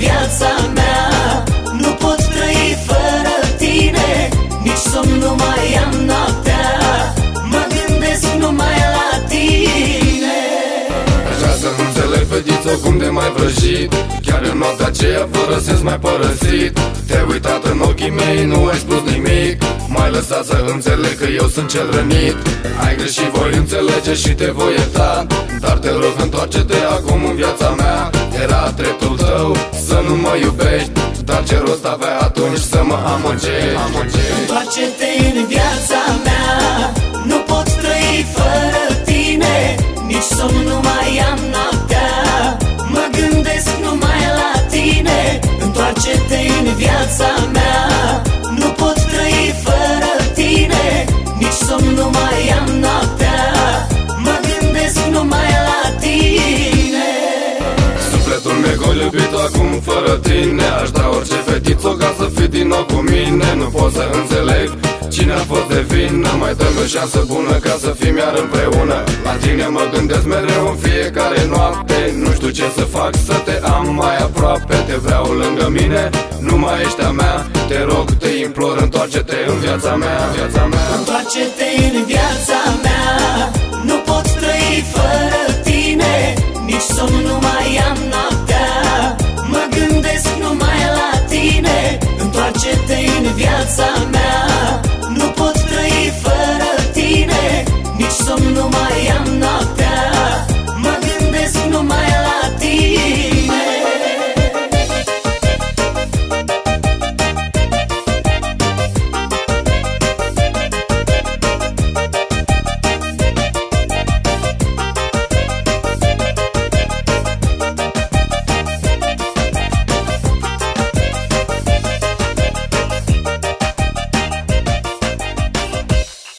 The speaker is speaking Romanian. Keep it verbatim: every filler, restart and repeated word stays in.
viața mea. Nu pot trăi fără tine, nici somn nu mai am noaptea. Mă gândesc numai la tine. Așa să înțeleg, fetiță, cum de mai vrăjit. Chiar în noaptea aceea, fără sens mai părăsit. Te-ai uitat în ochii mei, nu ai spus nimic. M-ai lăsat să înțeleg că eu sunt cel rănit. Ai greșit, voi înțelege și te voi ierta. Dar te rog, întoarce-te acum în viața mea. Era dreptul tău să nu mă iubești, dar ce rost avea atunci să mă amăgești? Întoarce-te în viața mea. Nu pot trăi fără tine, nici somn nu mai am noaptea. Mă gândesc numai la tine. Întoarce-te în viața mea. Nu pot trăi fără tine, nici somn nu mai am noaptea. Mă gândesc numai la tine. Sufletul meu gol iubit acum fără tine. Aș da orice fetiță ca să fii din nou cu mine. Nu pot să înțeleg cine a fost de vină. Mai dă-mi o șansă bună ca să fim iar împreună. La tine mă gândesc mereu în fiecare noapte. Nu știu ce să fac să te am mai aproape. Te vreau lângă mine, nu mai ești a mea. Te rog, te implor, întoarce-te în viața mea, viața mea. Întoarce-te în viața mea.